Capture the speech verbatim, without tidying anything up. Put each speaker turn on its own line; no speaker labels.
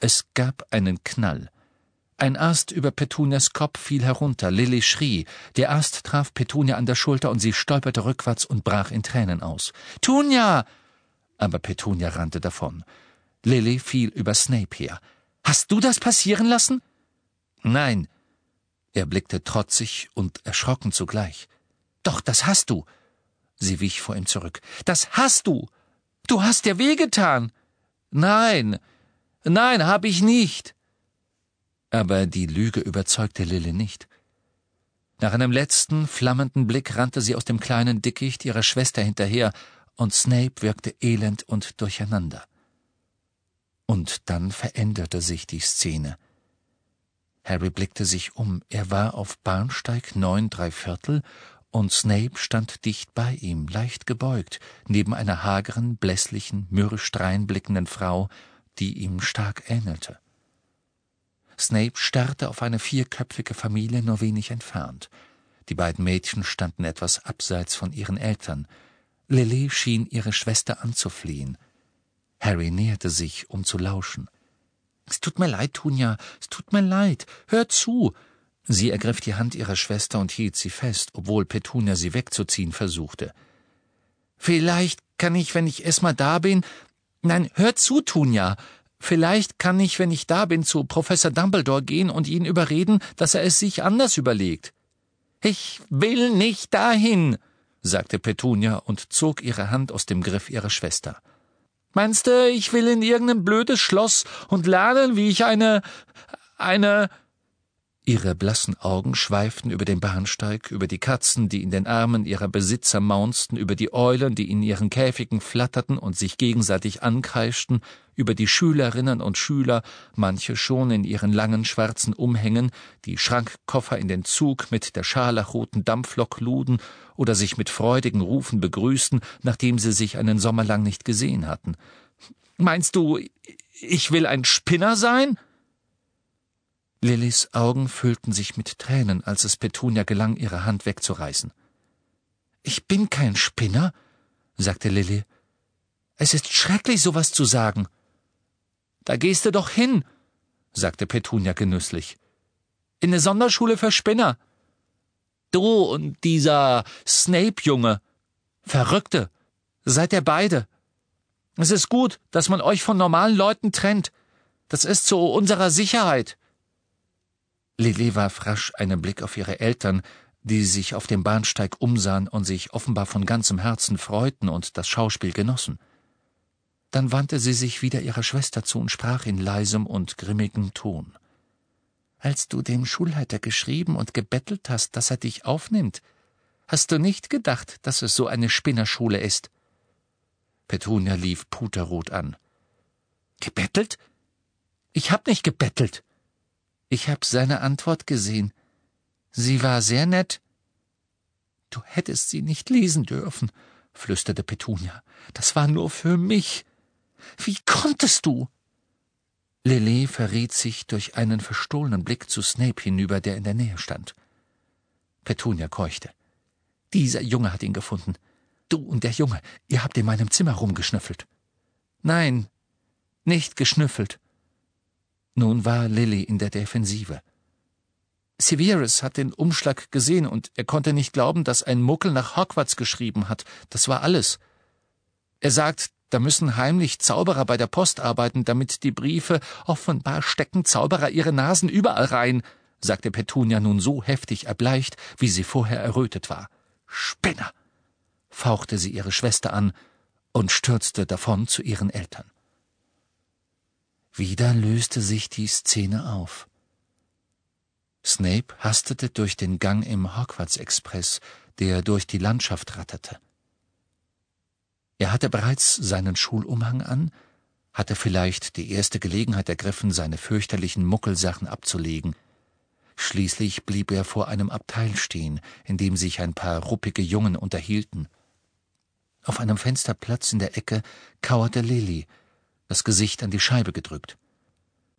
Es gab einen Knall. Ein Ast über Petunias Kopf fiel herunter, Lilly schrie. Der Ast traf Petunia an der Schulter und sie stolperte rückwärts und brach in Tränen aus. »Tunia!« Aber Petunia rannte davon. Lilly fiel über Snape her. »Hast du das passieren lassen?« »Nein.« Er blickte trotzig und erschrocken zugleich. »Doch, das hast du!« Sie wich vor ihm zurück. »Das hast du! Du hast dir wehgetan!« »Nein, nein, hab ich nicht!« Aber die Lüge überzeugte Lilly nicht. Nach einem letzten, flammenden Blick rannte sie aus dem kleinen Dickicht ihrer Schwester hinterher, und Snape wirkte elend und durcheinander. Und dann veränderte sich die Szene. Harry blickte sich um. Er war auf Bahnsteig neun drei Viertel, und Snape stand dicht bei ihm, leicht gebeugt, neben einer hageren, blässlichen, mürrisch dreinblickenden Frau, die ihm stark ähnelte. Snape starrte auf eine vierköpfige Familie nur wenig entfernt. Die beiden Mädchen standen etwas abseits von ihren Eltern. Lilly schien ihre Schwester anzuflehen. Harry näherte sich, um zu lauschen. »Es tut mir leid, Tunia, es tut mir leid. Hör zu!« Sie ergriff die Hand ihrer Schwester und hielt sie fest, obwohl Petunia sie wegzuziehen versuchte. »Vielleicht kann ich, wenn ich erst mal da bin... Nein, hör zu, Tunia! Vielleicht kann ich, wenn ich da bin, zu Professor Dumbledore gehen und ihn überreden, dass er es sich anders überlegt.« »Ich will nicht dahin«, sagte Petunia und zog ihre Hand aus dem Griff ihrer Schwester. »Meinst du, ich will in irgendein blödes Schloss und lernen, wie ich eine... eine...« Ihre blassen Augen schweiften über den Bahnsteig, über die Katzen, die in den Armen ihrer Besitzer maunzten, über die Eulen, die in ihren Käfigen flatterten und sich gegenseitig ankreischten, über die Schülerinnen und Schüler, manche schon in ihren langen schwarzen Umhängen, die Schrankkoffer in den Zug mit der scharlachroten Dampflok luden oder sich mit freudigen Rufen begrüßten, nachdem sie sich einen Sommer lang nicht gesehen hatten. »Meinst du, ich will ein Spinner sein?« Lillys Augen füllten sich mit Tränen, als es Petunia gelang, ihre Hand wegzureißen. »Ich bin kein Spinner«, sagte Lilly. »Es ist schrecklich, sowas zu sagen.« »Da gehst du doch hin«, sagte Petunia genüsslich. »In eine Sonderschule für Spinner. Du und dieser Snape-Junge. Verrückte. Seid ihr beide. Es ist gut, dass man euch von normalen Leuten trennt. Das ist zu unserer Sicherheit.« Lilly warf rasch einen Blick auf ihre Eltern, die sich auf dem Bahnsteig umsahen und sich offenbar von ganzem Herzen freuten und das Schauspiel genossen. Dann wandte sie sich wieder ihrer Schwester zu und sprach in leisem und grimmigem Ton. »Als du dem Schulleiter geschrieben und gebettelt hast, dass er dich aufnimmt, hast du nicht gedacht, dass es so eine Spinnerschule ist?« Petunia lief puterrot an. »Gebettelt? Ich hab nicht gebettelt!« »Ich hab seine Antwort gesehen. Sie war sehr nett.« »Du hättest sie nicht lesen dürfen«, flüsterte Petunia. »Das war nur für mich. Wie konntest du?« Lilly verriet sich durch einen verstohlenen Blick zu Snape hinüber, der in der Nähe stand. Petunia keuchte. »Dieser Junge hat ihn gefunden. Du und der Junge, ihr habt in meinem Zimmer rumgeschnüffelt.« »Nein, nicht geschnüffelt.« Nun war Lilly in der Defensive. »Severus hat den Umschlag gesehen, und er konnte nicht glauben, dass ein Muggel nach Hogwarts geschrieben hat. Das war alles. Er sagt, da müssen heimlich Zauberer bei der Post arbeiten, damit die Briefe, offenbar stecken Zauberer ihre Nasen überall rein«, sagte Petunia nun so heftig erbleicht, wie sie vorher errötet war. »Spinner«, fauchte sie ihre Schwester an und stürzte davon zu ihren Eltern. Wieder löste sich die Szene auf. Snape hastete durch den Gang im Hogwarts-Express, der durch die Landschaft ratterte. Er hatte bereits seinen Schulumhang an, hatte vielleicht die erste Gelegenheit ergriffen, seine fürchterlichen Muggelsachen abzulegen. Schließlich blieb er vor einem Abteil stehen, in dem sich ein paar ruppige Jungen unterhielten. Auf einem Fensterplatz in der Ecke kauerte Lilly, das Gesicht an die Scheibe gedrückt.